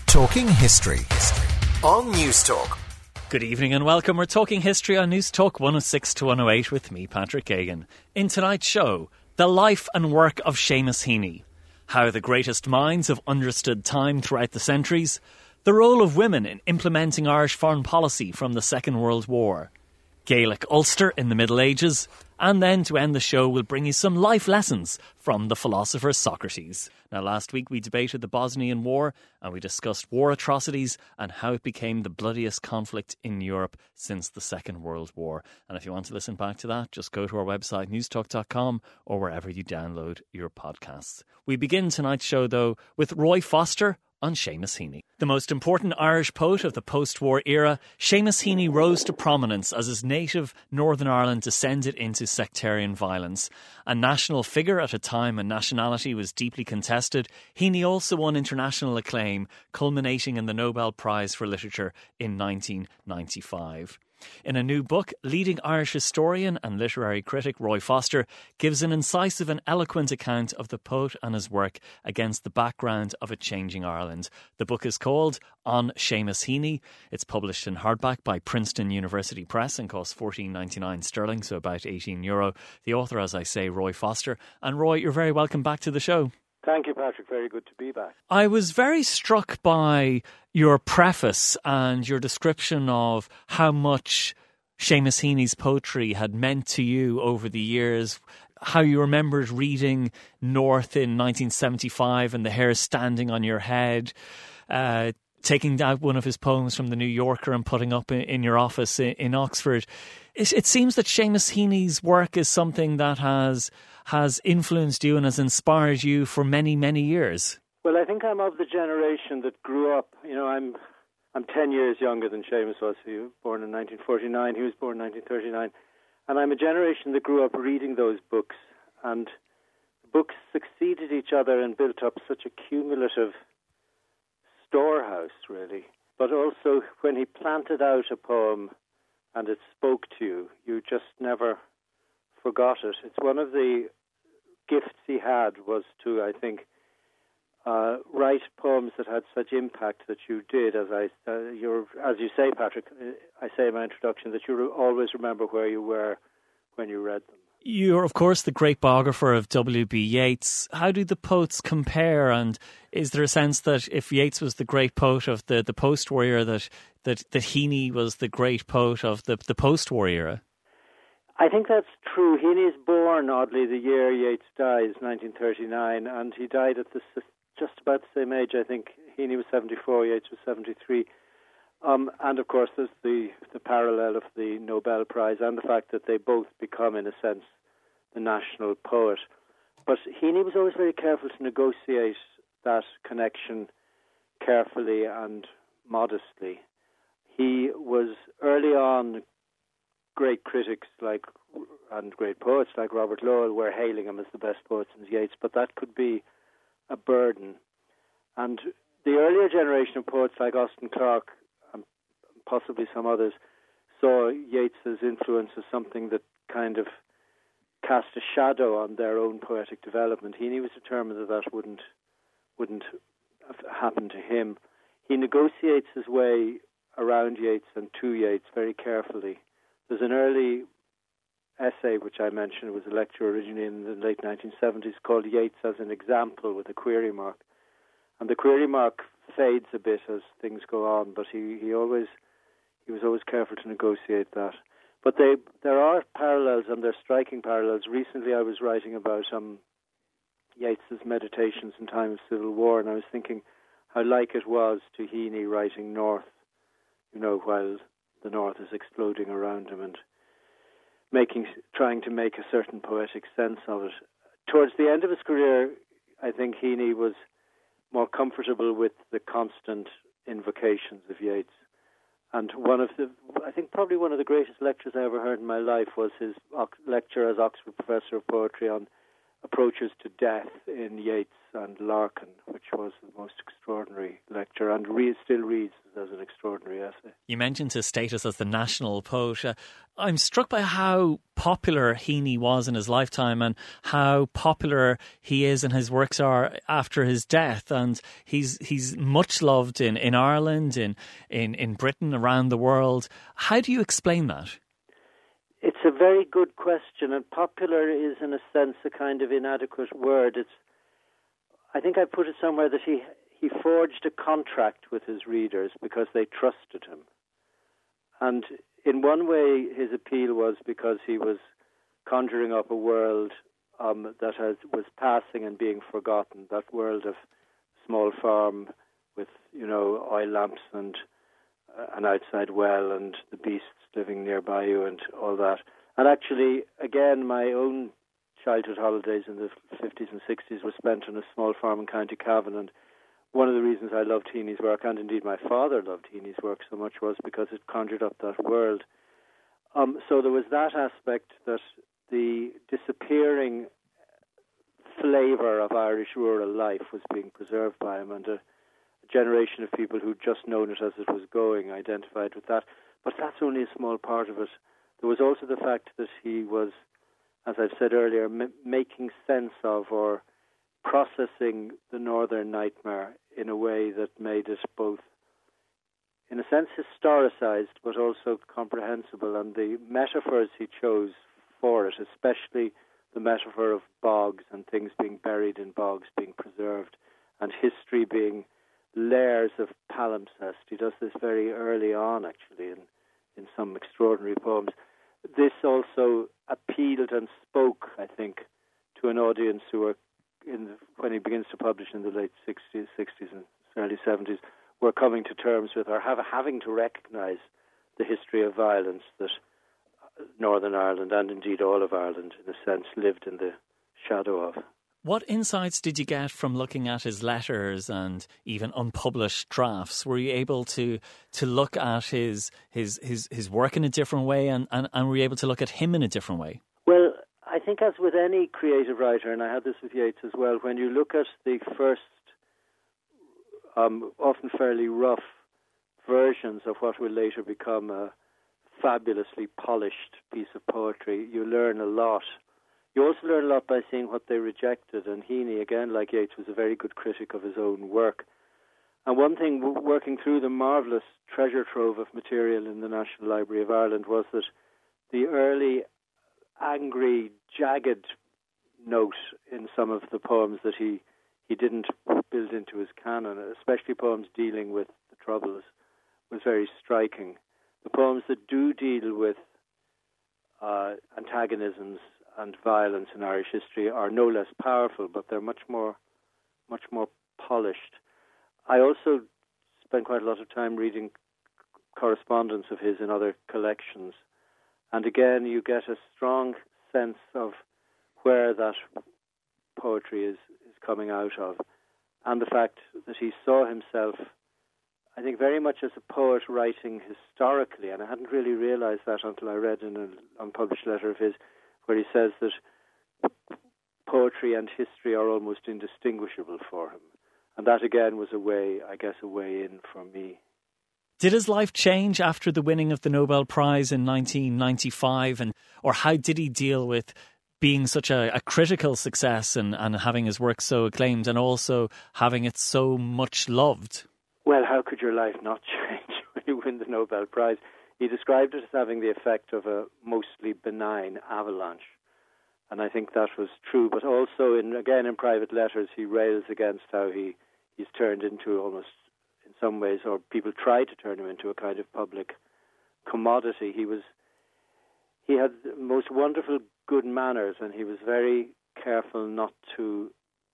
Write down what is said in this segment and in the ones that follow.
Talking History on News Talk. Good evening and welcome. We're talking history on News Talk 106 to 108 with me, Patrick Geoghegan. In tonight's show, the life and work of Seamus Heaney, how the greatest minds have understood time throughout the centuries, the role of women in implementing Irish foreign policy from the Second World War, Gaelic Ulster in the Middle Ages, and then to end the show we'll bring you some life lessons from the philosopher Socrates. Now last week we debated the Bosnian War and we discussed war atrocities and how it became the bloodiest conflict in Europe since the Second World War. And if you want to listen back to that, just go to our website newstalk.com or wherever you download your podcasts. We begin tonight's show though with Roy Foster on Seamus Heaney. The most important Irish poet of the post-war era, Seamus Heaney rose to prominence as his native Northern Ireland descended into sectarian violence. A national figure at a time when nationality was deeply contested, Heaney also won international acclaim, culminating in the Nobel Prize for Literature in 1995. In a new book, leading Irish historian and literary critic Roy Foster gives an incisive and eloquent account of the poet and his work against the background of a changing Ireland. The book is called On Seamus Heaney. It's published in hardback by Princeton University Press and costs $14.99 sterling, so about €18. The author, as I say, Roy Foster. And Roy, you're very welcome back to the show. Thank you, Patrick. Very good to be back. I was very struck by your preface and your description of how much Seamus Heaney's poetry had meant to you over the years, how you remembered reading North in 1975 and the hair standing on your head, taking out one of his poems from the New Yorker and putting up in your office in Oxford. It seems that Seamus Heaney's work is something that has influenced you and has inspired you for many, many years. Well, I think I'm of the generation that grew up, I'm 10 years younger than Seamus was. He was born in 1949, he was born in 1939. And I'm a generation that grew up reading those books. And the books succeeded each other and built up such a cumulative storehouse, really. But also, when he planted out a poem and it spoke to you, you just never forgot it. It's one of the gifts he had was to, I think, write poems that had such impact that you did, as you say, Patrick, I say in my introduction, that you always remember where you were when you read them. You're, of course, the great biographer of W.B. Yeats. How do the poets compare? And is there a sense that if Yeats was the great poet of the post-war era, that Heaney was the great poet of the post-war era? I think that's true. Heaney is born, oddly, the year Yeats dies, 1939, and he died at just about the same age. I think Heaney was 74, Yeats was 73. And of course, there's the parallel of the Nobel Prize and the fact that they both become, in a sense, the national poet. But Heaney was always very careful to negotiate that connection carefully and modestly. He was early on, great critics and great poets like Robert Lowell were hailing him as the best poet since Yeats, but that could be a burden. And the earlier generation of poets like Austin Clarke and possibly some others saw Yeats's influence as something that kind of cast a shadow on their own poetic development. Heaney was determined that wouldn't happen to him. He negotiates his way around Yeats and to Yeats very carefully. There's an early essay, which I mentioned, was a lecture originally in the late 1970s, called Yeats as an Example, with a query mark. And the query mark fades a bit as things go on, but he was always careful to negotiate that. But there are parallels, and they're striking parallels. Recently I was writing about Yeats's meditations in time of civil war, and I was thinking how like it was to Heaney writing North, while the North is exploding around him, and trying to make a certain poetic sense of it. Towards the end of his career, I think Heaney was more comfortable with the constant invocations of Yeats. And probably one of the greatest lectures I ever heard in my life was his lecture as Oxford Professor of Poetry on approaches to death in Yeats and Larkin, which was the most extraordinary lecture, and still reads as an extraordinary essay. You mentioned his status as the national poet. I'm struck by how popular Heaney was in his lifetime and how popular he is and his works are after his death. And he's much loved in Ireland, in Britain, around the world. How do you explain that? It's a very good question, and popular is, in a sense, a kind of inadequate word. I think I put it somewhere that he forged a contract with his readers because they trusted him. And in one way, his appeal was because he was conjuring up a world that was passing and being forgotten, that world of small farm with, oil lamps and an outside well and the beasts living nearby you and all that. And actually, again, my own childhood holidays in the 50s and 60s were spent on a small farm in County Cavan, and one of the reasons I loved Heaney's work, and indeed my father loved Heaney's work so much, was because it conjured up that world. So there was that aspect, that the disappearing flavour of Irish rural life was being preserved by him, and a generation of people who'd just known it as it was going identified with that. But that's only a small part of it. There was also the fact that he was, as I've said earlier, making sense of or processing the Northern nightmare in a way that made it both, in a sense, historicised, but also comprehensible. And the metaphors he chose for it, especially the metaphor of bogs and things being buried in bogs, being preserved, and history being layers of palimpsest. He does this very early on, actually, in some extraordinary poems. This also appealed and spoke, I think, to an audience who were, when he begins to publish in the late 60s and early 70s, were coming to terms with, or having to recognise the history of violence that Northern Ireland, and indeed all of Ireland, in a sense, lived in the shadow of. What insights did you get from looking at his letters and even unpublished drafts? Were you able to look at his work in a different way, and were you able to look at him in a different way? Well, I think as with any creative writer, and I had this with Yeats as well, when you look at the first, often fairly rough versions of what will later become a fabulously polished piece of poetry, you learn a lot. You also learn a lot by seeing what they rejected, and Heaney, again, like Yeats, was a very good critic of his own work. And one thing, working through the marvellous treasure trove of material in the National Library of Ireland, was that the early angry, jagged note in some of the poems that he didn't build into his canon, especially poems dealing with the Troubles, was very striking. The poems that do deal with antagonisms and violence in Irish history are no less powerful, but they're much more polished. I also spent quite a lot of time reading correspondence of his in other collections, and again you get a strong sense of where that poetry is coming out of, and the fact that he saw himself, I think, very much as a poet writing historically, and I hadn't really realised that until I read in an unpublished letter of his, where he says that poetry and history are almost indistinguishable for him. And that, again, was a way in for me. Did his life change after the winning of the Nobel Prize in 1995? Or how did he deal with being such a critical success and having his work so acclaimed and also having it so much loved? Well, how could your life not change when you win the Nobel Prize? He described it as having the effect of a mostly benign avalanche. And I think that was true. But also, in private letters, he rails against how he's turned into almost, in some ways, or people try to turn him into a kind of public commodity. He had the most wonderful good manners, and he was very careful not to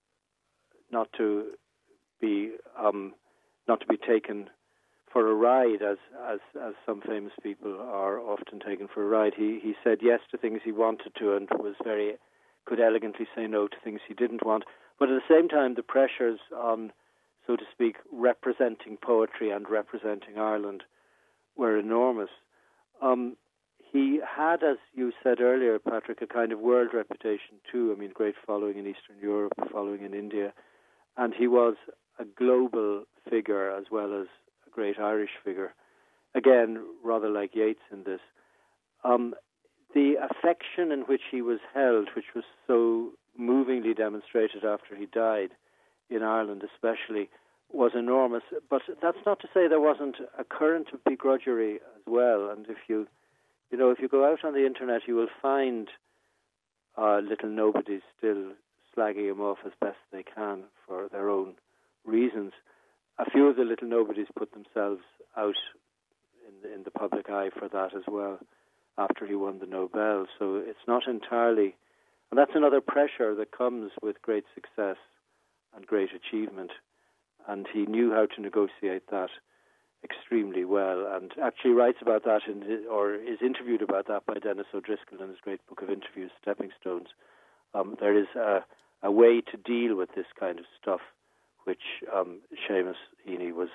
be taken for a ride, as some famous people are often taken for a ride. He said yes to things he wanted to, and could elegantly say no to things he didn't want. But at the same time, the pressures on, so to speak, representing poetry and representing Ireland were enormous. he had, as you said earlier, Patrick, a kind of world reputation too. I mean, great following in Eastern Europe, following in India. And he was a global figure as well as a great Irish figure. Again, rather like Yeats in this. The affection in which he was held, which was so movingly demonstrated after he died, in Ireland especially, was enormous. But that's not to say there wasn't a current of begrudgery as well. And if you go out on the internet, you will find little nobodies still slagging him off as best they can for their own reasons. A few of the little nobodies put themselves out in the public eye for that as well after he won the Nobel. So it's not entirely... And that's another pressure that comes with great success and great achievement. And he knew how to negotiate that extremely well, and actually writes about that or is interviewed about that by Dennis O'Driscoll in his great book of interviews, Stepping Stones. There is a way to deal with this kind of stuff, which Seamus Heaney was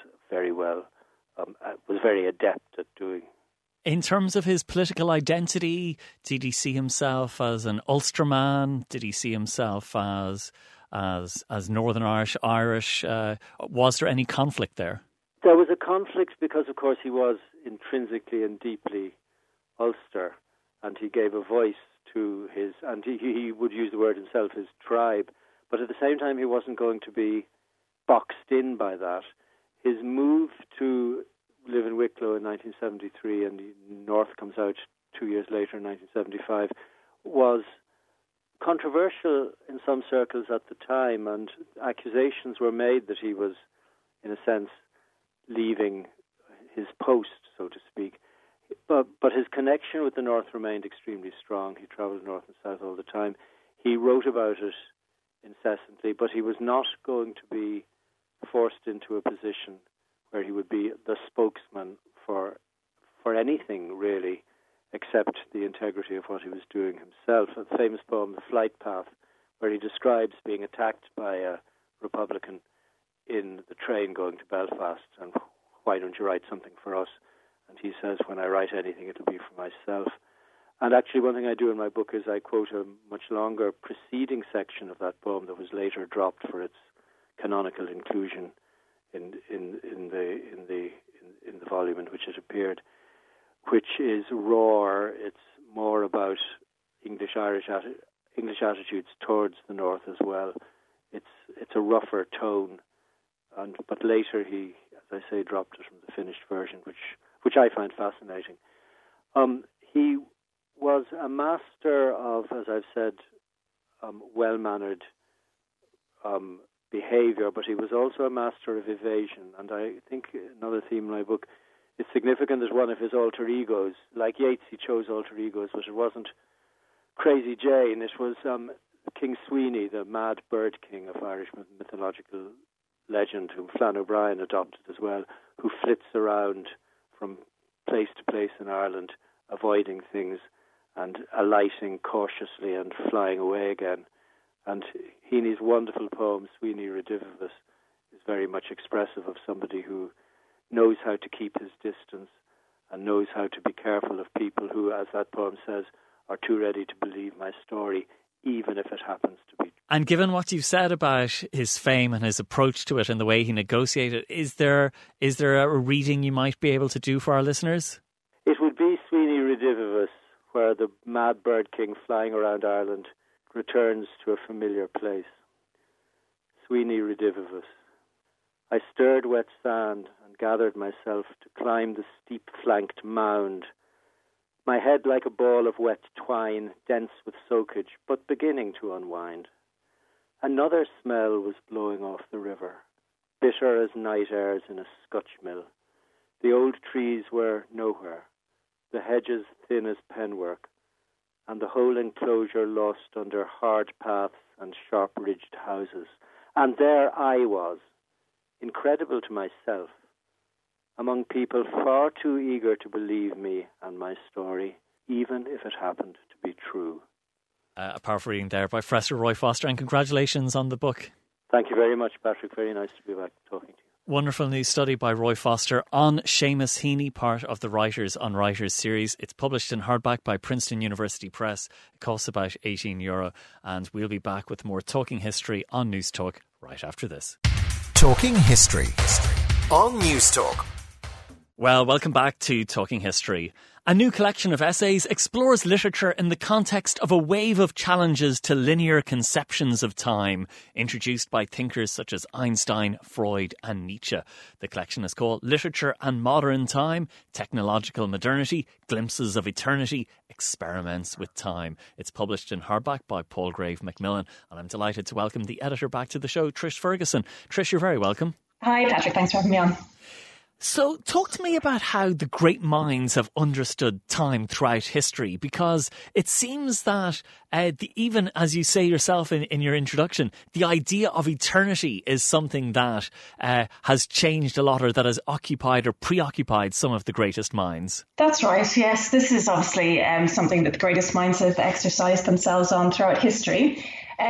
very adept at doing. In terms of his political identity, did he see himself as an Ulsterman? Did he see himself as Northern Irish? Was there any conflict there? There was a conflict because, of course, he was intrinsically and deeply Ulster, and he gave a voice to his, and he would use the word himself, his tribe, but at the same time he wasn't going to be boxed in by that. His move to live in Wicklow in 1973, and North comes out 2 years later in 1975, was controversial in some circles at the time, and accusations were made that he was, in a sense, leaving his post, so to speak. But his connection with the North remained extremely strong. He travelled north and south all the time. He wrote about it incessantly, but he was not going to be forced into a position where he would be the spokesman for anything, really, except the integrity of what he was doing himself. A famous poem, The Flight Path, where he describes being attacked by a Republican in the train going to Belfast, and why don't you write something for us? And he says, when I write anything, it'll be for myself. And actually, one thing I do in my book is I quote a much longer preceding section of that poem that was later dropped for its canonical inclusion in the volume in which it appeared, which is raw. It's more about English attitudes towards the North as well. It's a rougher tone, but later he, as I say, dropped it from the finished version, which I find fascinating. He was a master of, as I've said, well-mannered behavior, but he was also a master of evasion. And I think another theme in my book is significant as one of his alter egos. Like Yeats, he chose alter egos, but it wasn't Crazy Jane. It was King Sweeney, the mad bird king of Irish mythological legend, whom Flann O'Brien adopted as well, who flits around from place to place in Ireland, avoiding things and alighting cautiously and flying away again. And Heaney's wonderful poem, Sweeney Redivivus, is very much expressive of somebody who knows how to keep his distance and knows how to be careful of people who, as that poem says, are too ready to believe my story, even if it happens to be true. And given what you've said about his fame and his approach to it and the way he negotiated, is there a reading you might be able to do for our listeners? It would be Sweeney Redivivus, where the mad bird king flying around Ireland returns to a familiar place. Sweeney Redivivus. I stirred wet sand and gathered myself to climb the steep-flanked mound, my head like a ball of wet twine, dense with soakage, but beginning to unwind. Another smell was blowing off the river, bitter as night airs in a Scotch mill. The old trees were nowhere, the hedges thin as penwork, and the whole enclosure lost under hard paths and sharp-ridged houses. And there I was, incredible to myself, among people far too eager to believe me and my story, even if it happened to be true. A powerful reading there by Professor Roy Foster, and congratulations on the book. Thank you very much, Patrick. Very nice to be back talking to you. Wonderful new study by Roy Foster on Seamus Heaney, part of the Writers on Writers series. It's published in hardback by Princeton University Press. It costs about €18, and we'll be back with more Talking History on News Talk right after this. Talking History on News Talk. Well, welcome back to Talking History. A new collection of essays explores literature in the context of a wave of challenges to linear conceptions of time, introduced by thinkers such as Einstein, Freud and Nietzsche. The collection is called Literature and Modern Time, Technological Modernity, Glimpses of Eternity, Experiments with Time. It's published in hardback by Palgrave Macmillan, and I'm delighted to welcome the editor back to the show, Trish Ferguson. Trish, you're very welcome. Hi, Patrick. Thanks for having me on. So talk to me about how the great minds have understood time throughout history, because it seems that even as you say yourself in your introduction, the idea of eternity is something that has changed a lot, or that has occupied or preoccupied some of the greatest minds. That's right, yes. This is obviously something that the greatest minds have exercised themselves on throughout history.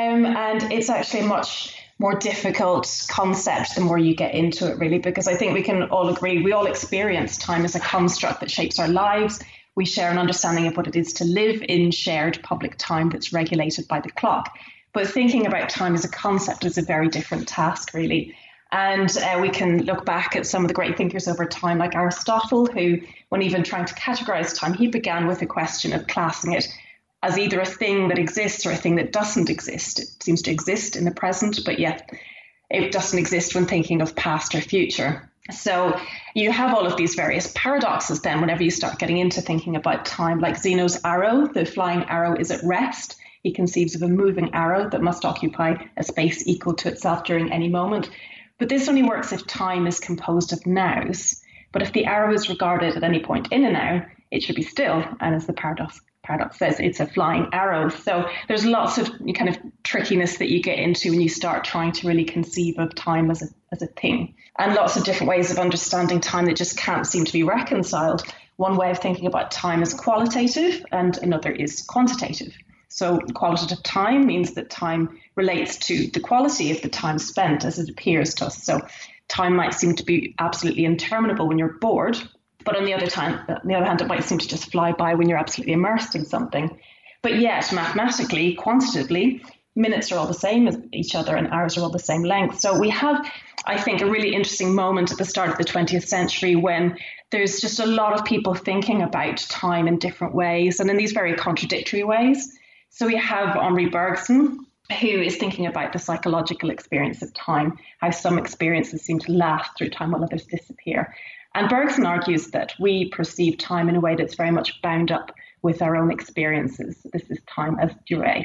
And it's actually much more difficult concept the more you get into it, really, because I think we can all agree we all experience time as a construct that shapes our lives. We share an understanding of what it is to live in shared public time that's regulated by the clock. But thinking about time as a concept is a very different task, really. And we can look back at some of the great thinkers over time, like Aristotle, who, when even trying to categorize time, he began with the question of classing it as either a thing that exists or a thing that doesn't exist. It seems to exist in the present, but yet it doesn't exist when thinking of past or future. So you have all of these various paradoxes then whenever you start getting into thinking about time, like Zeno's arrow. The flying arrow is at rest. He conceives of a moving arrow that must occupy a space equal to itself during any moment. But this only works if time is composed of nows. But if the arrow is regarded at any point in a now, it should be still. And as the paradox says, it's a flying arrow. So there's lots of kind of trickiness that you get into when you start trying to really conceive of time as a thing, and lots of different ways of understanding time that just can't seem to be reconciled. One way of thinking about time is qualitative and another is quantitative. So qualitative time means that time relates to the quality of the time spent as it appears to us. So time might seem to be absolutely interminable when you're bored, but on the other hand, it might seem to just fly by when you're absolutely immersed in something. But yet, mathematically, quantitatively, minutes are all the same as each other and hours are all the same length. So we have, I think, a really interesting moment at the start of the 20th century when there's just a lot of people thinking about time in different ways and in these very contradictory ways. So we have Henri Bergson, who is thinking about the psychological experience of time, how some experiences seem to last through time while others disappear. And Bergson argues that we perceive time in a way that's very much bound up with our own experiences. This is time as durée.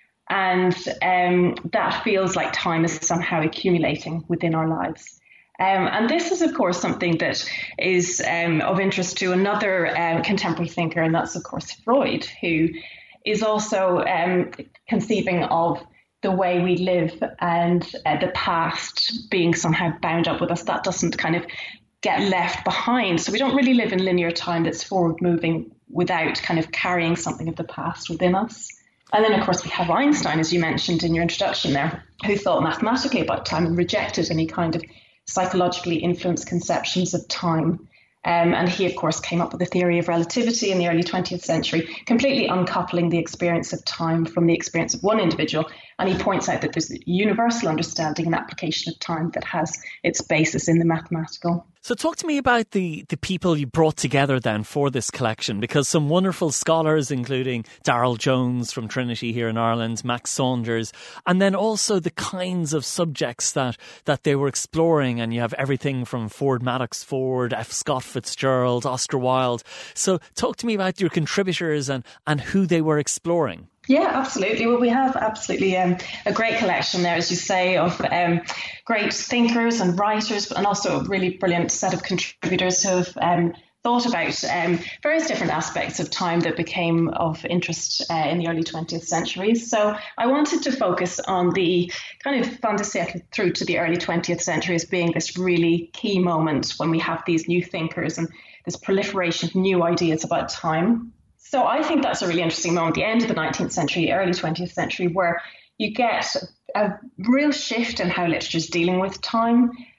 And that feels like time is somehow accumulating within our lives. And this is, of course, something that is of interest to another contemporary thinker, and that's, of course, Freud, who is also conceiving of the way we live and the past being somehow bound up with us. That doesn't kind of get left behind. So we don't really live in linear time that's forward moving without kind of carrying something of the past within us. And then, of course, we have Einstein, as you mentioned in your introduction there, who thought mathematically about time and rejected any kind of psychologically influenced conceptions of time. And he, of course, came up with the theory of relativity in the early 20th century, completely uncoupling the experience of time from the experience of one individual. And he points out that there's a universal understanding and application of time that has its basis in the mathematical. So talk to me about the people you brought together then for this collection, because some wonderful scholars, including Darryl Jones from Trinity here in Ireland, Max Saunders, and then also the kinds of subjects that they were exploring. And you have everything from Ford Madox Ford, F. Scott Fitzgerald, Oscar Wilde. So talk to me about your contributors and who they were exploring. Yeah, absolutely. Well, we have absolutely a great collection there, as you say, of great thinkers and writers, and also a really brilliant set of contributors who have thought about various different aspects of time that became of interest in the early 20th century. So I wanted to focus on the kind of fin de siècle through to the early 20th century as being this really key moment when we have these new thinkers and this proliferation of new ideas about time. So I think that's a really interesting moment, the end of the 19th century, early 20th century, where you get a real shift in how literature is dealing with time.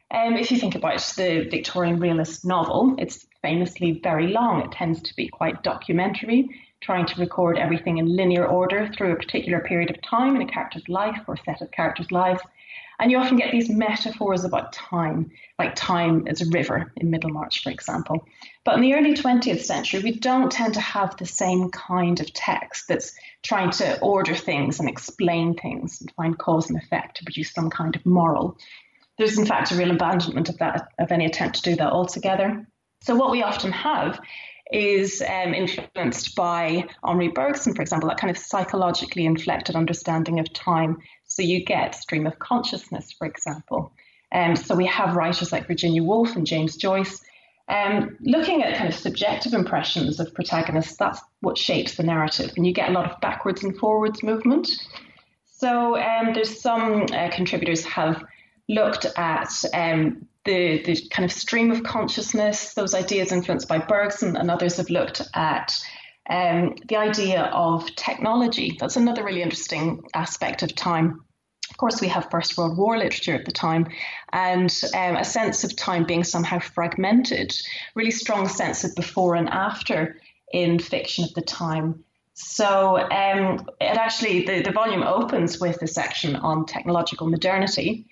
If you think about the Victorian realist novel, it's famously very long. It tends to be quite documentary, trying to record everything in linear order through a particular period of time in a character's life or set of characters' lives. And you often get these metaphors about time, like time as a river in Middlemarch, for example. But in the early 20th century, we don't tend to have the same kind of text that's trying to order things and explain things and find cause and effect to produce some kind of moral. There's, in fact, a real abandonment of any attempt to do that altogether. So what we often have is influenced by Henri Bergson, for example, that kind of psychologically inflected understanding of time. So you get stream of consciousness, for example. So we have writers like Virginia Woolf and James Joyce looking at kind of subjective impressions of protagonists. That's what shapes the narrative. And you get a lot of backwards and forwards movement. So there's some contributors have looked at the kind of stream of consciousness, those ideas influenced by Bergson, and others have looked at the idea of technology. That's another really interesting aspect of time. Of course, we have First World War literature at the time, and a sense of time being somehow fragmented, really strong sense of before and after in fiction at the time. So it actually, the volume opens with a section on technological modernity.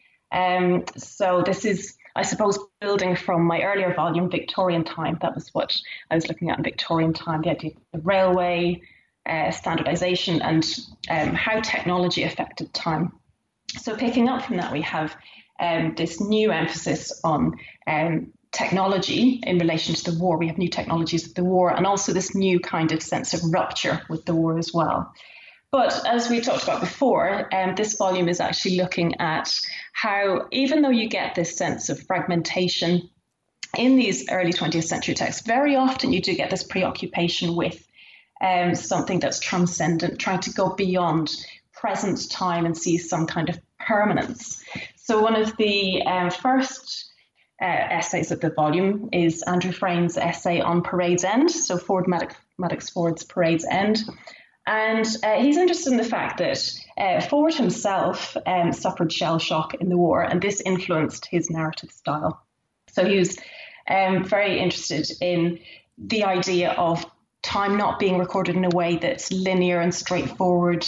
So this is, I suppose, building from my earlier volume, Victorian Time. That was what I was looking at in Victorian time, the idea of the railway, standardization, and how technology affected time. So picking up from that, we have this new emphasis on technology in relation to the war. We have new technologies of the war, and also this new kind of sense of rupture with the war as well. But as we talked about before, this volume is actually looking at how, even though you get this sense of fragmentation in these early 20th century texts, very often you do get this preoccupation with something that's transcendent, trying to go beyond present time and see some kind of permanence. So one of the first essays of the volume is Andrew Frayn's essay on Parade's End, so Madox Ford's Parade's End. And he's interested in the fact that Ford himself suffered shell shock in the war, and this influenced his narrative style. So he was very interested in the idea of time not being recorded in a way that's linear and straightforward,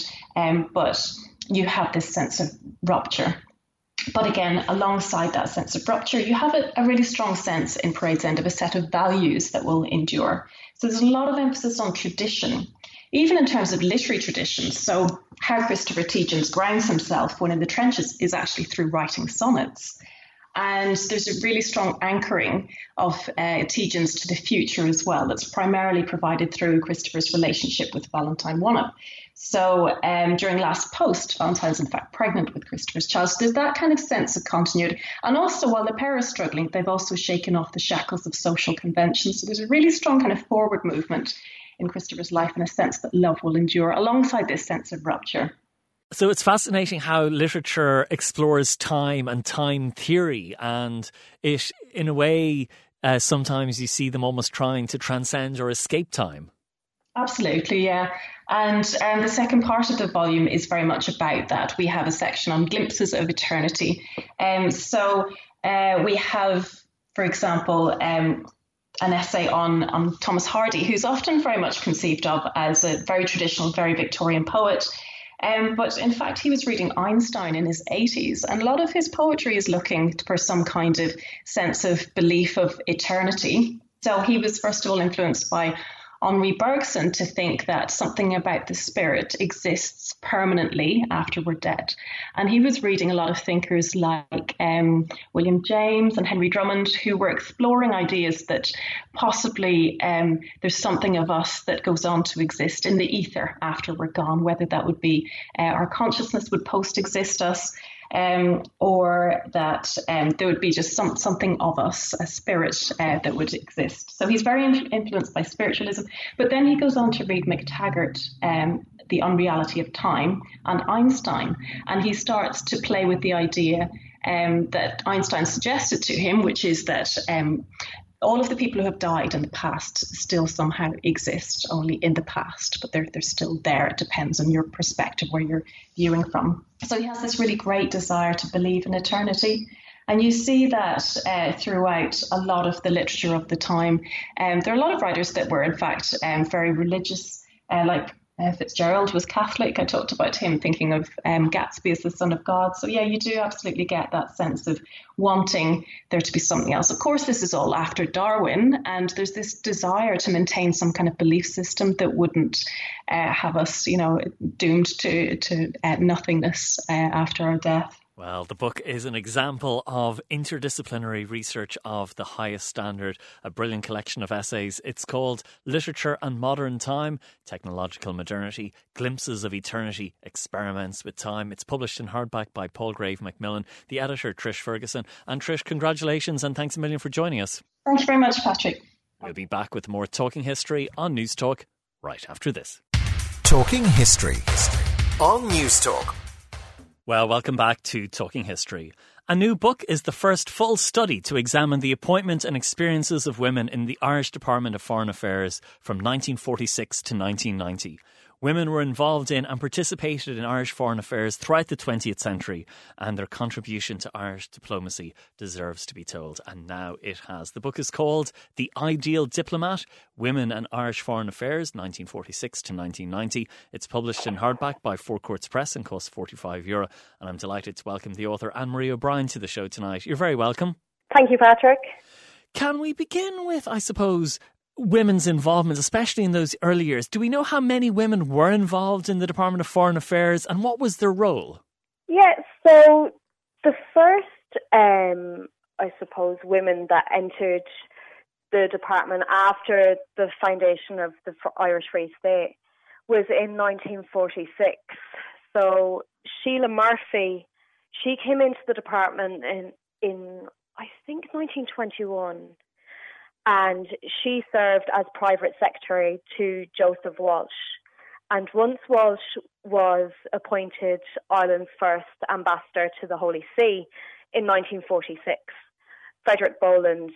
but you have this sense of rupture. But again, alongside that sense of rupture, you have a really strong sense in Parade's End of a set of values that will endure. So there's a lot of emphasis on tradition, even in terms of literary traditions. So how Christopher Tietjens grounds himself when in the trenches is actually through writing sonnets. And there's a really strong anchoring of Tietjens to the future as well, that's primarily provided through Christopher's relationship with Valentine Wonnop. So during Last Post, Valentine's in fact pregnant with Christopher's child. So there's that kind of sense of continuity. And also, while the pair are struggling, they've also shaken off the shackles of social convention. So there's a really strong kind of forward movement in Christopher's life and a sense that love will endure alongside this sense of rupture. So it's fascinating how literature explores time and time theory, and it, in a way, sometimes you see them almost trying to transcend or escape time. Absolutely, yeah. And the second part of the volume is very much about that. We have a section on glimpses of eternity. So we have, for example, an essay on Thomas Hardy, who's often very much conceived of as a very traditional, very Victorian poet. But in fact, he was reading Einstein in his 80s, and a lot of his poetry is looking for some kind of sense of belief of eternity. So he was first of all influenced by Henri Bergson to think that something about the spirit exists permanently after we're dead. And he was reading a lot of thinkers like William James and Henry Drummond, who were exploring ideas that possibly there's something of us that goes on to exist in the ether after we're gone, whether that would be our consciousness would post-exist us, or that there would be just something of us, a spirit that would exist. So he's very influenced by spiritualism. But then he goes on to read MacTaggart, The Unreality of Time, and Einstein. And he starts to play with the idea that Einstein suggested to him, which is that all of the people who have died in the past still somehow exist, only in the past, but they're still there. It depends on your perspective, where you're viewing from. So he has this really great desire to believe in eternity. And you see that throughout a lot of the literature of the time. There are a lot of writers that were, in fact, very religious, like Fitzgerald was Catholic. I talked about him thinking of Gatsby as the son of God. So, yeah, you do absolutely get that sense of wanting there to be something else. Of course, this is all after Darwin, and there's this desire to maintain some kind of belief system that wouldn't have us, doomed to nothingness after our death. Well, the book is an example of interdisciplinary research of the highest standard, a brilliant collection of essays. It's called Literature and Modern Time, Technological Modernity, Glimpses of Eternity, Experiments with Time. It's published in hardback by Palgrave Macmillan, the editor Trish Ferguson. And Trish, congratulations and thanks a million for joining us. Thank you very much, Patrick. We'll be back with more Talking History on News Talk right after this. Talking History on News Talk. Well, welcome back to Talking History. A new book is the first full study to examine the appointment and experiences of women in the Irish Department of Foreign Affairs from 1946 to 1990. Women were involved in and participated in Irish foreign affairs throughout the 20th century, and their contribution to Irish diplomacy deserves to be told, and now it has. The book is called The Ideal Diplomat, Women and Irish Foreign Affairs, 1946 to 1990. It's published in hardback by Four Courts Press and costs €45, and I'm delighted to welcome the author Anne-Marie O'Brien to the show tonight. You're very welcome. Thank you, Patrick. Can we begin with, I suppose, women's involvement, especially in those early years? Do we know how many women were involved in the Department of Foreign Affairs and what was their role? Yeah, so the first, I suppose, women that entered the department after the foundation of the Irish Free State was in 1946. So Sheila Murphy, she came into the department in I think, 1921. And she served as private secretary to Joseph Walsh. And once Walsh was appointed Ireland's first ambassador to the Holy See in 1946, Frederick Boland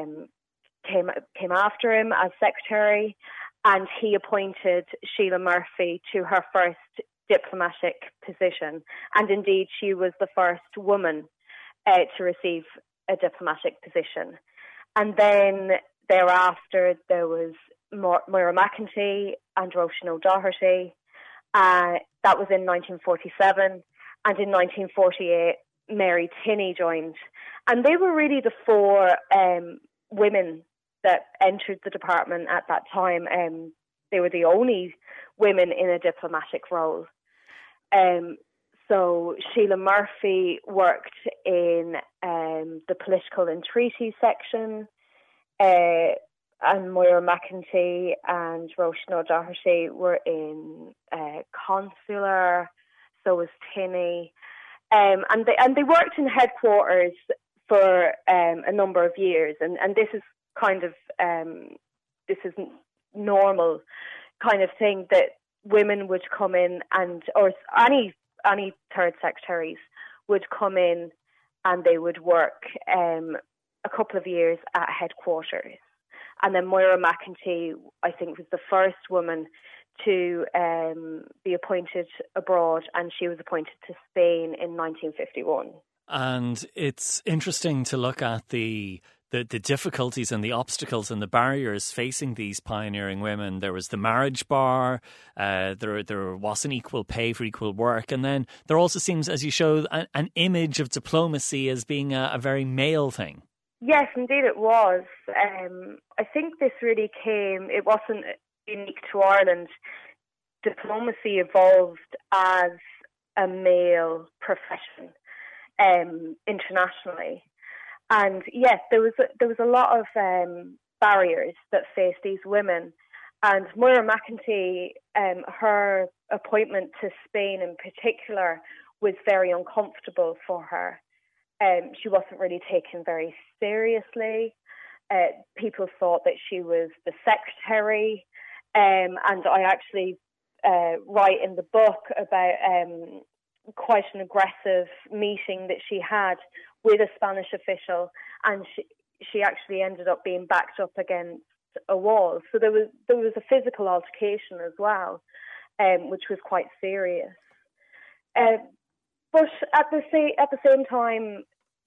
came after him as secretary, and he appointed Sheila Murphy to her first diplomatic position. And indeed, she was the first woman to receive a diplomatic position. And then thereafter, there was Moira McEntee and Roisin O'Doherty. That was in 1947. And in 1948, Mary Tinney joined. And they were really the four women that entered the department at that time. They were the only women in a diplomatic role. So Sheila Murphy worked in the political and treaty section, and Moira McEntee and Roisin O'Doherty were in consular. So was Tinney, and they worked in headquarters for a number of years, and this is kind of this is normal kind of thing that women would come in or any third secretaries would come in and they would work a couple of years at headquarters. And then Moira McEntee, I think, was the first woman to be appointed abroad, and she was appointed to Spain in 1951. And it's interesting to look at the difficulties and the obstacles and the barriers facing these pioneering women. There was the marriage bar, there wasn't equal pay for equal work, and then there also seems, as you show, an image of diplomacy as being a very male thing. Yes, indeed it was. I think this really it wasn't unique to Ireland. Diplomacy evolved as a male profession internationally. And yes, there was a lot of barriers that faced these women. And Moira McEntee, her appointment to Spain in particular was very uncomfortable for her. She wasn't really taken very seriously. People thought that she was the secretary. And I actually write in the book about quite an aggressive meeting that she had with a Spanish official, and she actually ended up being backed up against a wall. So there was a physical altercation as well, which was quite serious. But at the same time,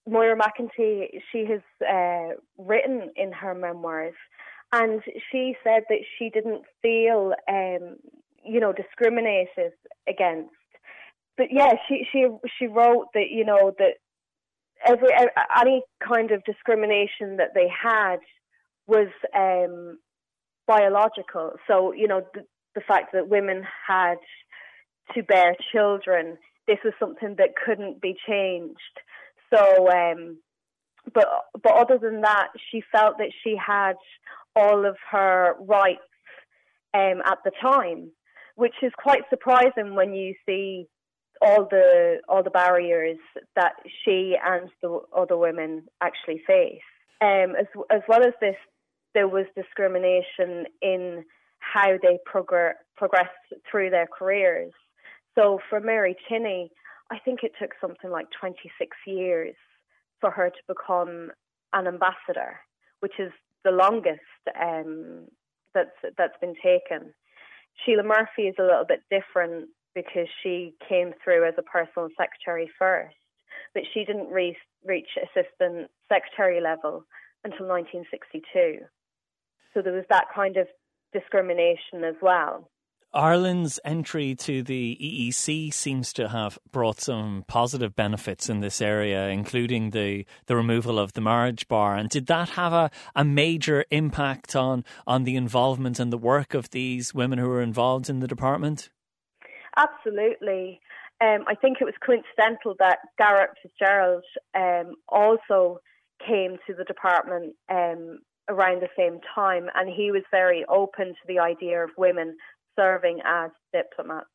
Moira McEntee, she has written in her memoirs, and she said that she didn't feel, discriminated against. But yeah, she wrote that, that any kind of discrimination that they had was biological. So, the fact that women had to bear children, this was something that couldn't be changed. So, but other than that, she felt that she had all of her rights at the time, which is quite surprising when you see all the barriers that she and the other women actually face. As well as this, there was discrimination in how they progressed through their careers. So for Mary Tinney, I think it took something like 26 years for her to become an ambassador, which is the longest that's been taken. Sheila Murphy is a little bit different because she came through as a personal secretary first, but she didn't reach assistant secretary level until 1962. So there was that kind of discrimination as well. Ireland's entry to the EEC seems to have brought some positive benefits in this area, including the removal of the marriage bar. And did that have a major impact on the involvement and the work of these women who were involved in the department? Absolutely. I think it was coincidental that Garrett Fitzgerald also came to the department around the same time, and he was very open to the idea of women serving as diplomats.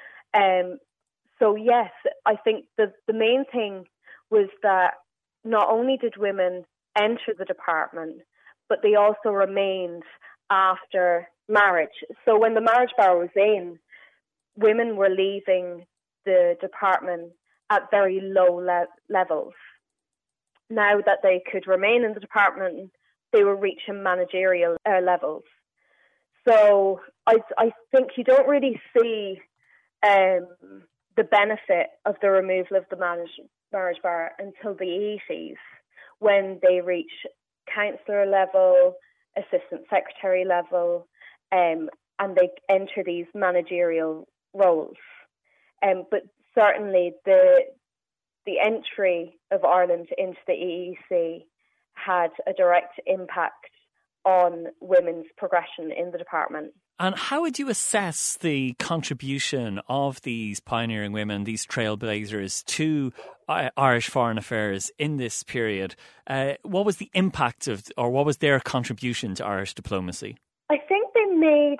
So yes, I think the main thing was that not only did women enter the department, but they also remained after marriage. So when the marriage bar was in, women were leaving the department at very low levels. Now that they could remain in the department, they were reaching managerial levels. So I think you don't really see the benefit of the removal of the marriage bar until the 80s, when they reach councillor level, assistant secretary level, and they enter these managerial roles. But certainly the entry of Ireland into the EEC had a direct impact on women's progression in the department. And how would you assess the contribution of these pioneering women, these trailblazers, to Irish foreign affairs in this period? What was the impact what was their contribution to Irish diplomacy? I think they made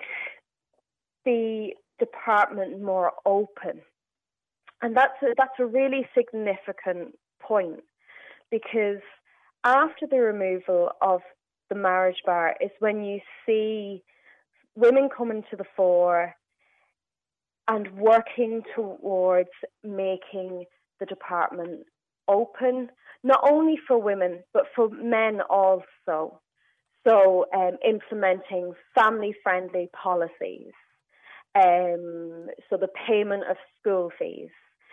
the department more open. And that's a really significant point, because after the removal of the marriage bar is when you see women coming to the fore and working towards making the department open, not only for women, but for men also. So implementing family-friendly policies, so the payment of school fees,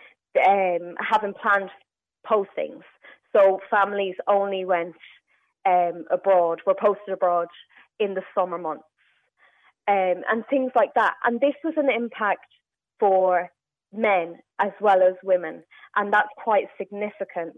having planned postings. So families only went were posted abroad in the summer months, and things like that. And this was an impact for men as well as women, and that's quite significant.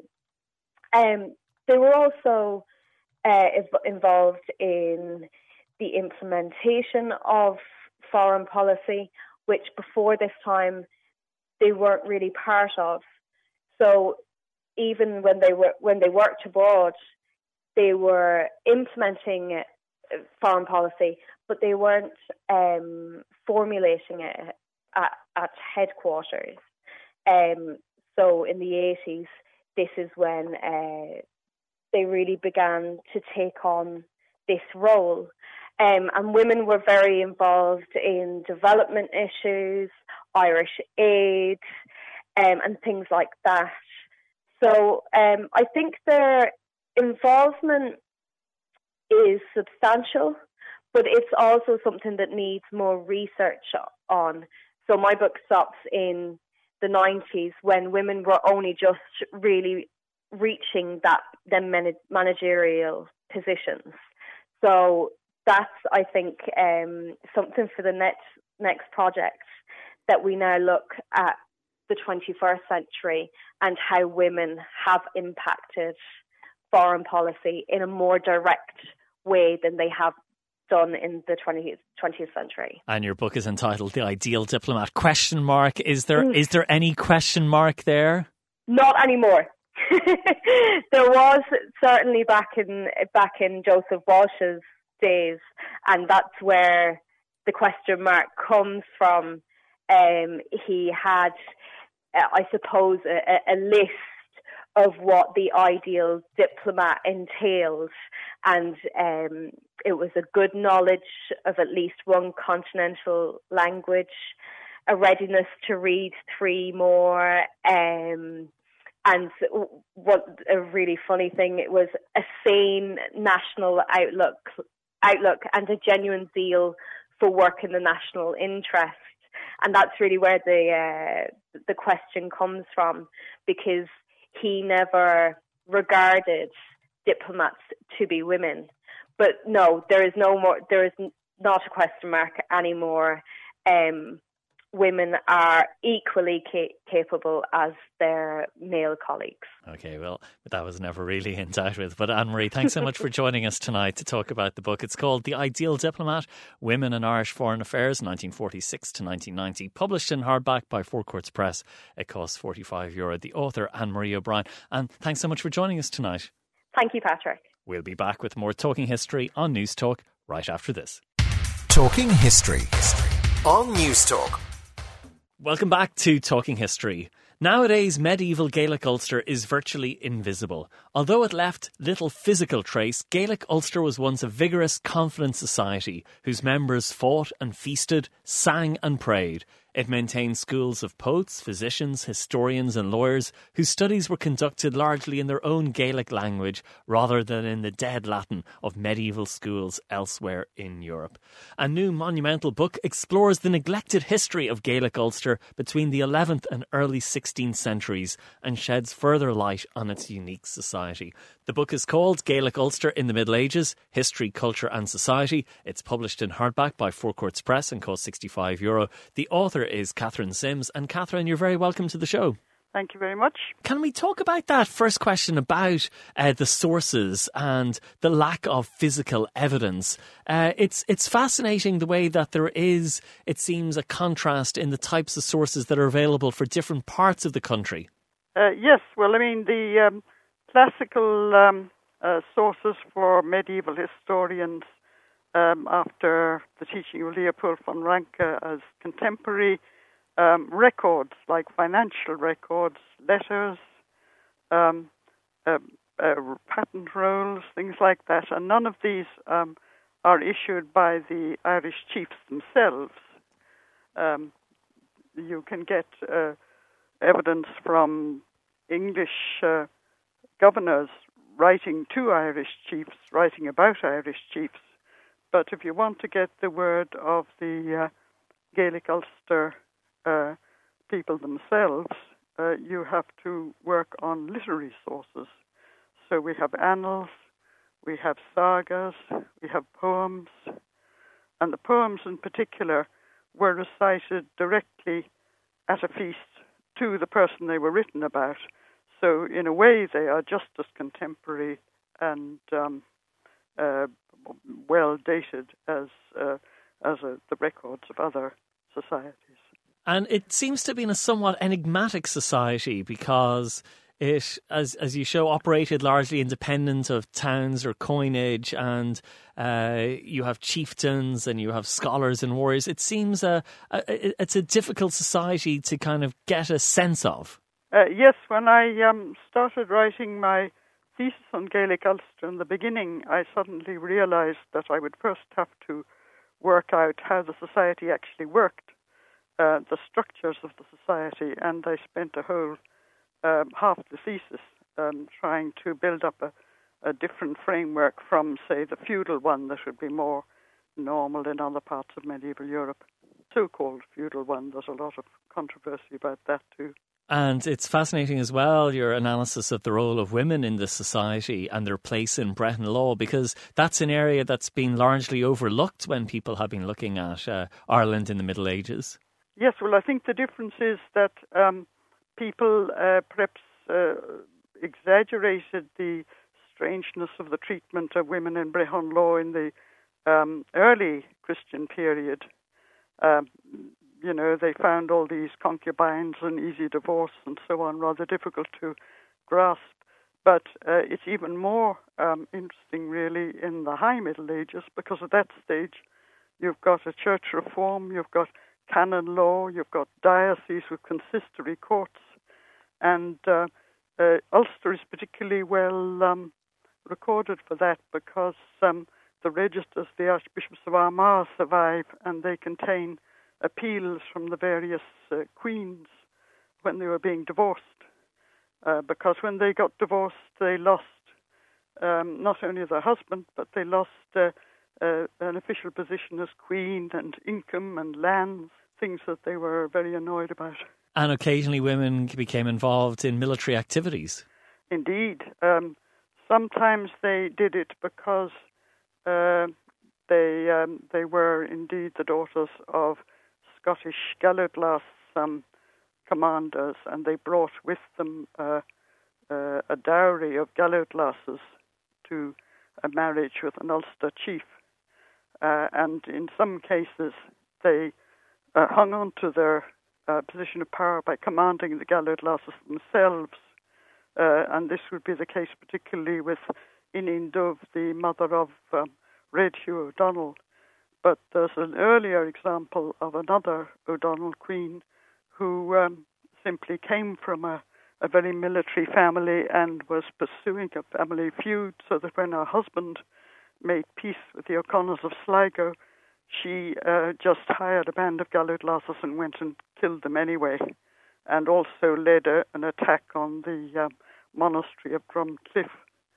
They were also involved in the implementation of foreign policy, which before this time they weren't really part of. So even when they worked abroad, they were implementing foreign policy, but they weren't formulating it at headquarters. So in the 80s, this is when they really began to take on this role. And women were very involved in development issues, Irish aid, and things like that. So I think their involvement is substantial, but it's also something that needs more research on. So my book stops in the 90s, when women were only just really reaching them managerial positions. So that's, I think, something for the next project, that we now look at the 21st century and how women have impacted foreign policy in a more direct way than they have done in the 20th century. And your book is entitled The Ideal Diplomat ? Is there any question mark there? Not anymore. There was certainly back in Joseph Walsh's days, and that's where the question mark comes from. He had, I suppose, a list of what the ideal diplomat entails, and it was a good knowledge of at least one continental language, a readiness to read 3 more, and what a really funny thing, it was a sane national outlook and a genuine zeal for work in the national interest. And that's really where the question comes from, because he never regarded diplomats to be women. But no, there is not a question mark anymore. Women are equally capable as their male colleagues. Okay, well, that was never really in doubt with. But Anne-Marie, thanks so much for joining us tonight to talk about the book. It's called The Ideal Diplomat, Women in Irish Foreign Affairs, 1946 to 1990, published in hardback by Four Courts Press. It costs €45. The author, Anne-Marie O'Brien. And thanks so much for joining us tonight. Thank you, Patrick. We'll be back with more Talking History on News Talk right after this. Talking History on News Talk. Welcome back to Talking History. Nowadays, medieval Gaelic Ulster is virtually invisible. Although it left little physical trace, Gaelic Ulster was once a vigorous, confident society whose members fought and feasted, sang and prayed. It maintained schools of poets, physicians, historians and lawyers whose studies were conducted largely in their own Gaelic language rather than in the dead Latin of medieval schools elsewhere in Europe. A new monumental book explores the neglected history of Gaelic Ulster between the 11th and early 16th centuries and sheds further light on its unique society. The book is called Gaelic Ulster in the Middle Ages, History, Culture and Society. It's published in hardback by Four Courts Press and costs €65. The author is Catherine Sims. And Catherine, you're very welcome to the show. Thank you very much. Can we talk about that first question about the sources and the lack of physical evidence? It's fascinating the way that there is, it seems, a contrast in the types of sources that are available for different parts of the country. Yes, well, I mean, the classical sources for medieval historians after the teaching of Leopold von Ranke as contemporary records, like financial records, letters, patent rolls, things like that. And none of these are issued by the Irish chiefs themselves. You can get evidence from English governors writing to Irish chiefs, writing about Irish chiefs. But if you want to get the word of the Gaelic Ulster people themselves, you have to work on literary sources. So we have annals, we have sagas, we have poems, and the poems in particular were recited directly at a feast to the person they were written about. So in a way they are just as contemporary and well dated as the records of other societies. And it seems to be in a somewhat enigmatic society because it, as you show, operated largely independent of towns or coinage, and you have chieftains and you have scholars and warriors. It seems it's a difficult society to kind of get a sense of. Yes, when I started writing my thesis on Gaelic Ulster in the beginning, I suddenly realized that I would first have to work out how the society actually worked, the structures of the society, and I spent a whole half the thesis trying to build up a different framework from, say, the feudal one that would be more normal in other parts of medieval Europe. So-called feudal one, there's a lot of controversy about that too. And it's fascinating as well, your analysis of the role of women in this society and their place in Breton law, because that's an area that's been largely overlooked when people have been looking at Ireland in the Middle Ages. Yes, well, I think the difference is that people perhaps exaggerated the strangeness of the treatment of women in Brehon law in the early Christian period. They found all these concubines and easy divorce and so on rather difficult to grasp. But it's even more interesting, really, in the High Middle Ages, because at that stage you've got a church reform, you've got canon law, you've got dioceses with consistory courts, and Ulster is particularly well recorded for that because the registers, the Archbishops of Armagh, survive, and they contain appeals from the various queens when they were being divorced. Because when they got divorced, they lost not only their husband, but they lost an official position as queen and income and lands, things that they were very annoyed about. And occasionally women became involved in military activities. Indeed. Sometimes they did it because they were indeed the daughters of Scottish Gallowglass commanders, and they brought with them a dowry of Gallowglasses to a marriage with an Ulster chief. And in some cases, they hung on to their position of power by commanding the Gallowglasses themselves. And this would be the case particularly with Inin Dubh, the mother of Red Hugh O'Donnell. But there's an earlier example of another O'Donnell queen who simply came from a very military family and was pursuing a family feud, so that when her husband made peace with the O'Connors of Sligo, she just hired a band of Gallowglasses and went and killed them anyway, and also led an attack on the monastery of Drumcliff.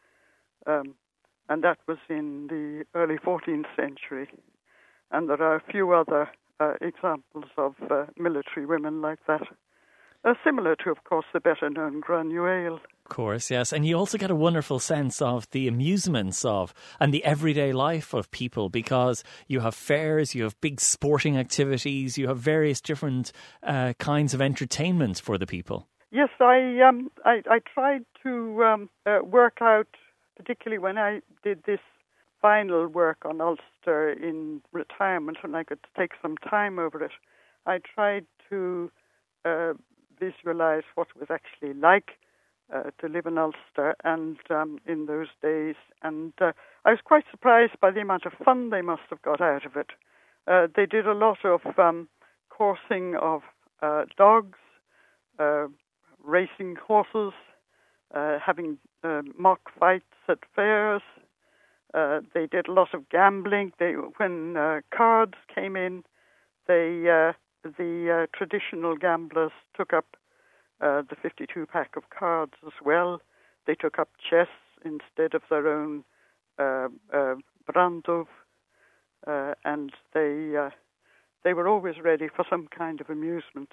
And that was in the early 14th century. And there are a few other examples of military women like that. Similar to, of course, the better-known Granuaile. Of course, yes. And you also get a wonderful sense of the amusements of and the everyday life of people, because you have fairs, you have big sporting activities, you have various different kinds of entertainment for the people. Yes, I tried to work out, particularly when I did this final work on Ulster in retirement, and I could take some time over it. I tried to visualize what it was actually like to live in Ulster and in those days. And I was quite surprised by the amount of fun they must have got out of it. They did a lot of coursing of dogs, racing horses, having mock fights at fairs. They did a lot of gambling. When cards came in, the traditional gamblers took up the 52-pack of cards as well. They took up chess instead of their own brandov, and they were always ready for some kind of amusement.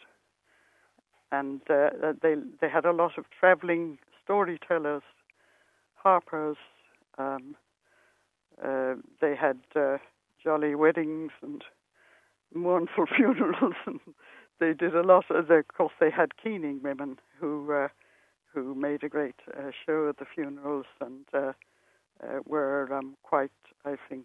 And they had a lot of travelling storytellers, harpers. They had jolly weddings and mournful funerals, and they did a lot. Of course, they had keening women who made a great show at the funerals and were quite, I think,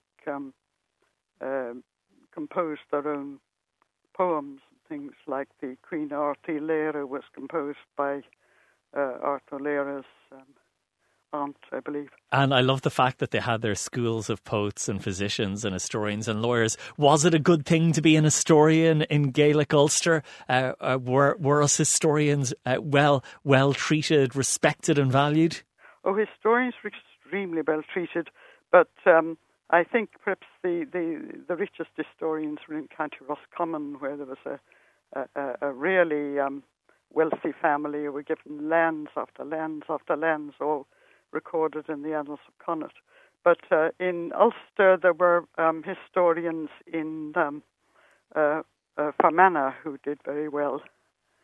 composed their own poems. Things like the Queen Arti Lera was composed by Arthur Lera's aunt, I believe. And I love the fact that they had their schools of poets and physicians and historians and lawyers. Was it a good thing to be an historian in Gaelic Ulster? Were us historians well treated, respected and valued? Oh, historians were extremely well treated, but I think perhaps the richest historians were in County Roscommon, where there was a really wealthy family who were given lands after lands after lands, all recorded in the Annals of Connaught. But in Ulster, there were historians in Fermanagh who did very well.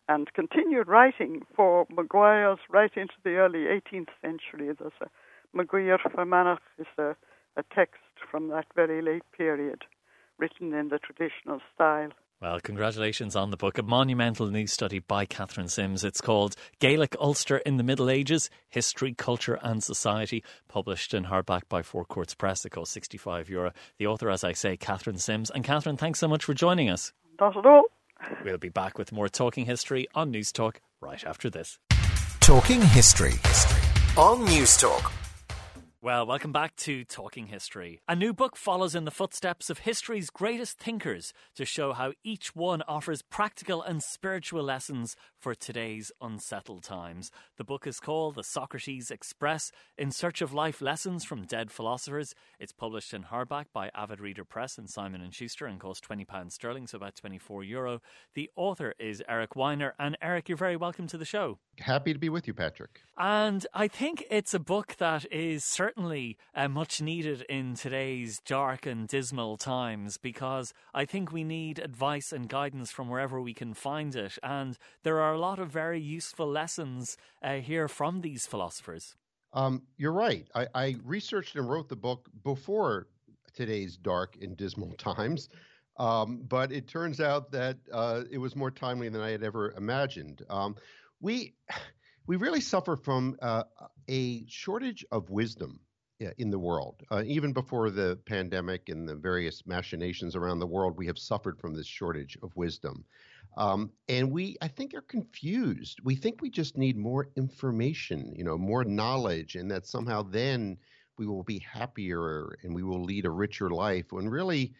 and continued writing for Maguires right into the early 18th century. There's a Maguire Fermanagh is a text from that very late period, written in the traditional style. Well, congratulations on the book, a monumental new study by Catherine Sims. It's called Gaelic Ulster in the Middle Ages, History, Culture and Society, published in hardback by Four Courts Press. It costs €65. The author, as I say, Catherine Sims. And Catherine, thanks so much for joining us. Not at all. We'll be back with more Talking History on News Talk right after this. Talking History on News Talk. Well, welcome back to Talking History. A new book follows in the footsteps of history's greatest thinkers to show how each one offers practical and spiritual lessons for today's unsettled times. The book is called The Socrates Express, In Search of Life Lessons from Dead Philosophers. It's published in hardback by Avid Reader Press and Simon & Schuster and costs £20 sterling, so about €24. The author is Eric Weiner. And Eric, you're very welcome to the show. Happy to be with you, Patrick. And I think it's a book that is certainly much needed in today's dark and dismal times, because I think we need advice and guidance from wherever we can find it. And there are a lot of very useful lessons here from these philosophers. You're right. I researched and wrote the book before today's dark and dismal times. But it turns out that it was more timely than I had ever imagined. We really suffer from a shortage of wisdom in the world. Even before the pandemic and the various machinations around the world, we have suffered from this shortage of wisdom. And we, I think, are confused. We think we just need more information, more knowledge, and that somehow then we will be happier and we will lead a richer life. When really,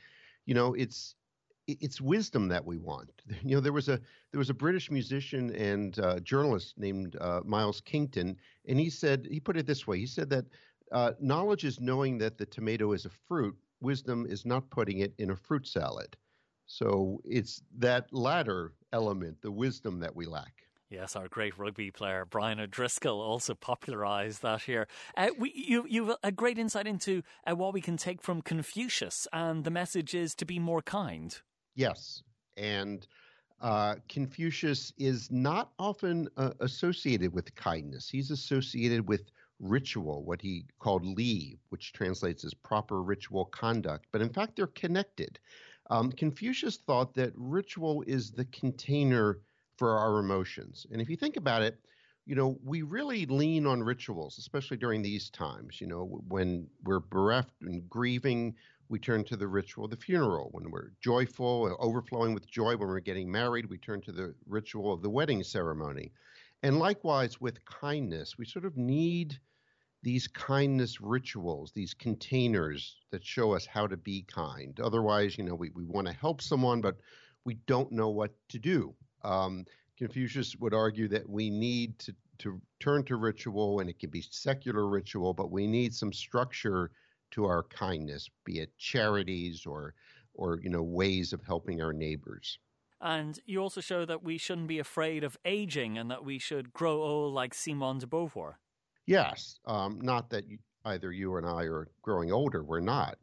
it's wisdom that we want. There was a British musician and journalist named Miles Kington, and he put it this way. He said that knowledge is knowing that the tomato is a fruit. Wisdom is not putting it in a fruit salad. So it's that latter element, the wisdom, that we lack. Yes, our great rugby player Brian O'Driscoll also popularised that here. You've a great insight into what we can take from Confucius, and the message is to be more kind. Yes, and Confucius is not often associated with kindness. He's associated with ritual, what he called li, which translates as proper ritual conduct. But in fact, they're connected. Confucius thought that ritual is the container for our emotions. And if you think about it, we really lean on rituals, especially during these times. When we're bereft and grieving, we turn to the ritual of the funeral. When we're joyful, overflowing with joy, when we're getting married, we turn to the ritual of the wedding ceremony. And likewise with kindness, we sort of need these kindness rituals, these containers that show us how to be kind. Otherwise, we want to help someone, but we don't know what to do. Confucius would argue that we need to turn to ritual, and it can be secular ritual, but we need some structure to our kindness, be it charities or ways of helping our neighbors. And you also show that we shouldn't be afraid of aging and that we should grow old like Simone de Beauvoir. Yes, not that either you and I are growing older. We're not.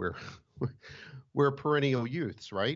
We're perennial youths, right?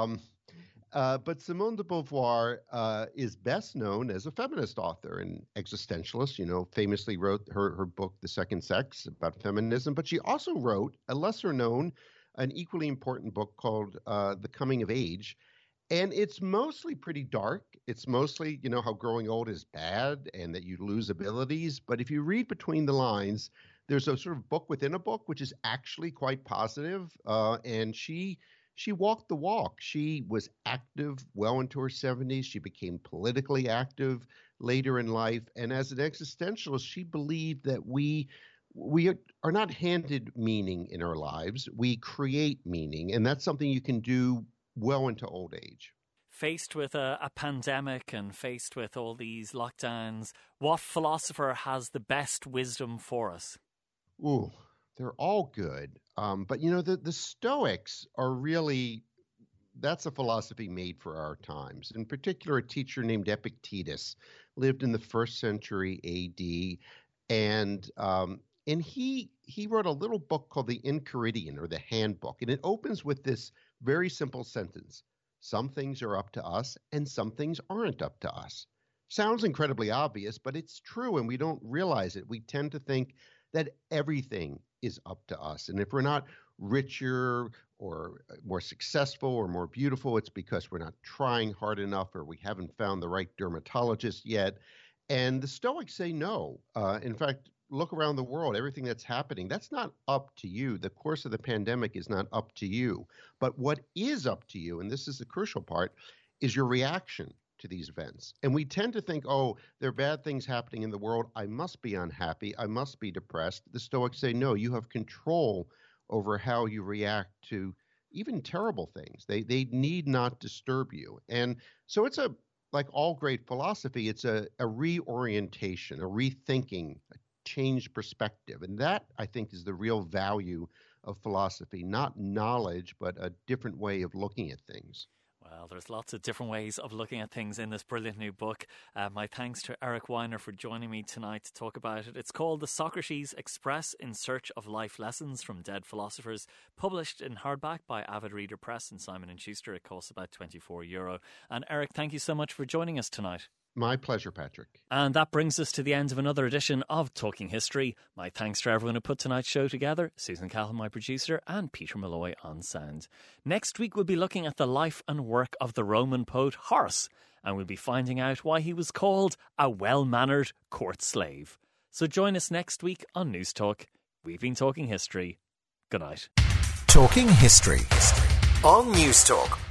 But Simone de Beauvoir is best known as a feminist author and existentialist. Famously wrote her book, The Second Sex, about feminism. But she also wrote a lesser known, an equally important book called The Coming of Age. And it's mostly pretty dark. It's mostly, how growing old is bad and that you lose abilities. But if you read between the lines, there's a sort of book within a book, which is actually quite positive. And she walked the walk. She was active well into her 70s. She became politically active later in life. And as an existentialist, she believed that we are not handed meaning in our lives. We create meaning. And that's something you can do well into old age. Faced with a pandemic and faced with all these lockdowns, what philosopher has the best wisdom for us? Ooh, they're all good. But, the Stoics are really, that's a philosophy made for our times. In particular, a teacher named Epictetus lived in the 1st century A.D. And he wrote a little book called the Enchiridion, or the Handbook. And it opens with this very simple sentence: Some things are up to us and some things aren't up to us. Sounds incredibly obvious, but it's true and we don't realize it. We tend to think that everything is up to us. And if we're not richer or more successful or more beautiful, it's because we're not trying hard enough or we haven't found the right dermatologist yet. And the Stoics say no. In fact, look around the world, everything that's happening, that's not up to you. The course of the pandemic is not up to you. But what is up to you, and this is the crucial part, is your reaction to these events. And we tend to think, oh, there are bad things happening in the world. I must be unhappy. I must be depressed. The Stoics say, no, you have control over how you react to even terrible things. They need not disturb you. And so it's like all great philosophy, it's a reorientation, a rethinking, a changed perspective. And that, I think, is the real value of philosophy, not knowledge, but a different way of looking at things. Well, there's lots of different ways of looking at things in this brilliant new book. My thanks to Eric Weiner for joining me tonight to talk about it. It's called The Socrates Express in Search of Life Lessons from Dead Philosophers, published in hardback by Avid Reader Press and Simon & Schuster. It costs about €24. And Eric, thank you so much for joining us tonight. My pleasure, Patrick. And that brings us to the end of another edition of Talking History. My thanks to everyone who put tonight's show together, Susan Cahill, my producer, and Peter Malloy on sound. Next week we'll be looking at the life and work of the Roman poet Horace, and we'll be finding out why he was called a well-mannered court slave. So join us next week on News Talk. We've been talking history. Good night. Talking History on News Talk.